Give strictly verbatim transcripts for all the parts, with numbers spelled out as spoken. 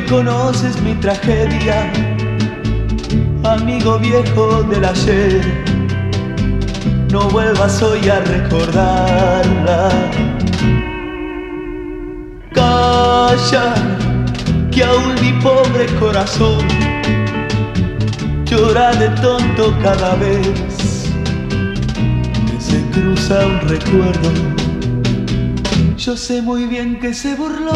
conoces mi tragedia, amigo viejo del ayer, no vuelvas hoy a recordarla. Calla, que aún mi pobre corazón llora de tonto cada vez que se cruza un recuerdo. Yo sé muy bien que se burló,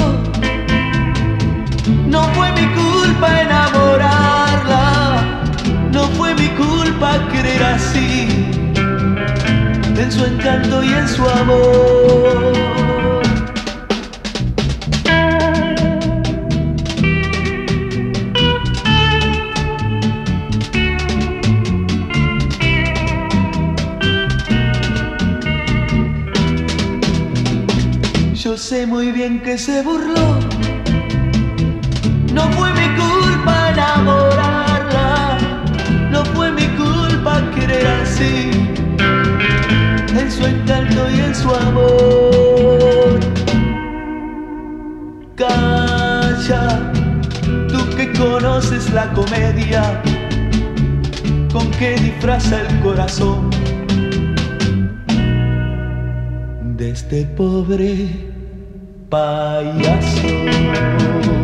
no fue mi culpa enamorarla, no fue mi culpa querer así, en su encanto y en su amor. Yo sé muy bien que se burló, no fue mi culpa enamorarla, no fue mi culpa querer así, en su encanto y en su amor. Calla, tú que conoces la comedia, con que disfraza el corazón de este pobre payaso.